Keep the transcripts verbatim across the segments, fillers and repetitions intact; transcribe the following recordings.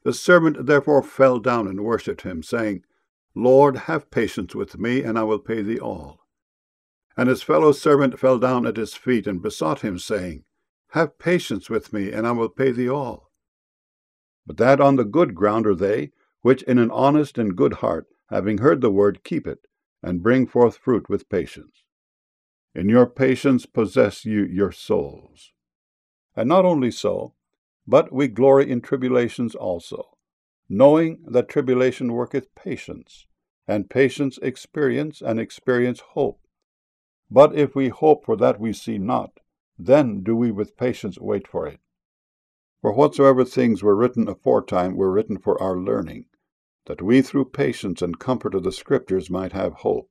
The servant therefore fell down and worshipped him, saying, Lord, have patience with me, and I will pay thee all. And his fellow servant fell down at his feet and besought him, saying, Have patience with me, and I will pay thee all. But that on the good ground are they, which in an honest and good heart, having heard the word, keep it, and bring forth fruit with patience. In your patience possess you your souls. And not only so, but we glory in tribulations also, knowing that tribulation worketh patience, and patience experience, and experience hope. But if we hope for that we see not, then do we with patience wait for it. For whatsoever things were written aforetime were written for our learning, that we through patience and comfort of the Scriptures might have hope.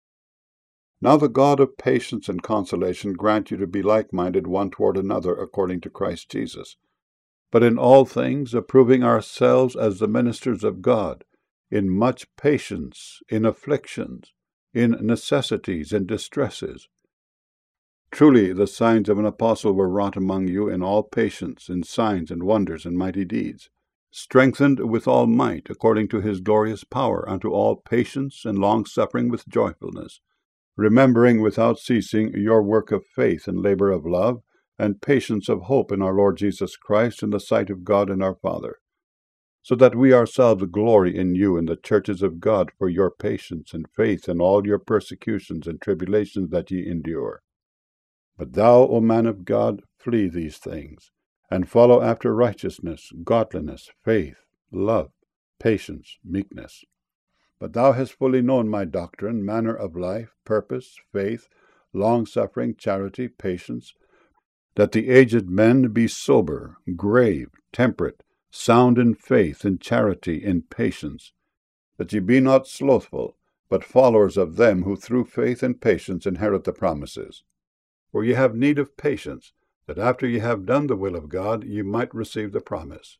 Now the God of patience and consolation grant you to be like-minded one toward another according to Christ Jesus, but in all things approving ourselves as the ministers of God, in much patience, in afflictions, in necessities and distresses. Truly the signs of an apostle were wrought among you in all patience, in signs and wonders and mighty deeds, strengthened with all might according to his glorious power unto all patience and long-suffering with joyfulness, remembering without ceasing your work of faith and labor of love, and patience of hope in our Lord Jesus Christ in the sight of God and our Father, so that we ourselves glory in you in the churches of God for your patience and faith in all your persecutions and tribulations that ye endure. But thou, O man of God, flee these things, and follow after righteousness, godliness, faith, love, patience, meekness. But thou hast fully known my doctrine, manner of life, purpose, faith, long-suffering, charity, patience, that the aged men be sober, grave, temperate, sound in faith, in charity, in patience, that ye be not slothful, but followers of them who through faith and patience inherit the promises. For ye have need of patience, that after ye have done the will of God, ye might receive the promise.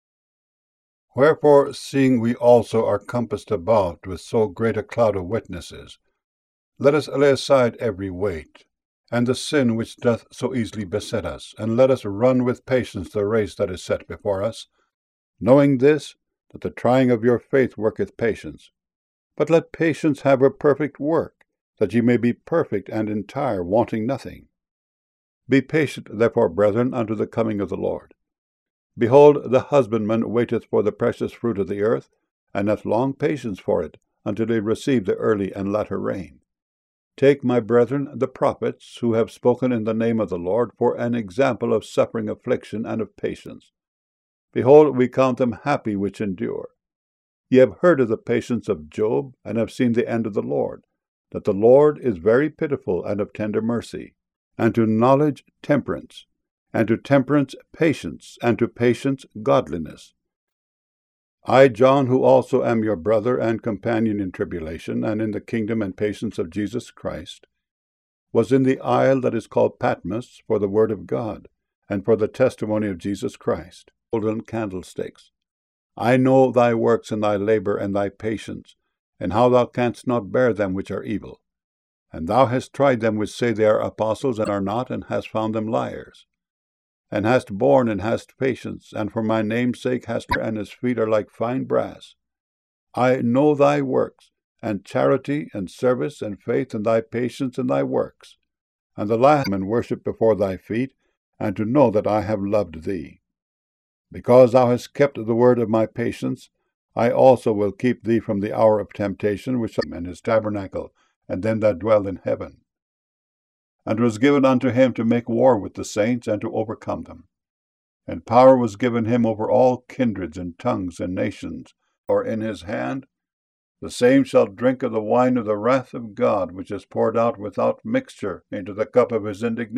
Wherefore, seeing we also are compassed about with so great a cloud of witnesses, let us lay aside every weight, and the sin which doth so easily beset us, and let us run with patience the race that is set before us, knowing this, that the trying of your faith worketh patience. But let patience have her perfect work, that ye may be perfect and entire, wanting nothing. Be patient, therefore, brethren, unto the coming of the Lord. Behold, the husbandman waiteth for the precious fruit of the earth, and hath long patience for it, until he receive the early and latter rain. Take, my brethren, the prophets, who have spoken in the name of the Lord, for an example of suffering, affliction, and of patience. Behold, we count them happy which endure. Ye have heard of the patience of Job, and have seen the end of the Lord, that the Lord is very pitiful and of tender mercy, and to knowledge temperance, and to temperance patience, and to patience godliness. I, John, who also am your brother and companion in tribulation, and in the kingdom and patience of Jesus Christ, was in the isle that is called Patmos for the word of God, and for the testimony of Jesus Christ, golden candlesticks. I know thy works, and thy labor, and thy patience, and how thou canst not bear them which are evil. And thou hast tried them which say they are apostles, and are not, and hast found them liars. And hast borne, and hast patience, and for my name's sake hast, and his feet are like fine brass. I know thy works, and charity, and service, and faith, and thy patience, and thy works, and the last and worship before thy feet, and to know that I have loved thee. Because thou hast kept the word of my patience, I also will keep thee from the hour of temptation, which is in his tabernacle, and them that dwell in heaven. And it was given unto him to make war with the saints, and to overcome them. And power was given him over all kindreds, and tongues, and nations. For in his hand the same shall drink of the wine of the wrath of God, which is poured out without mixture into the cup of his indignation.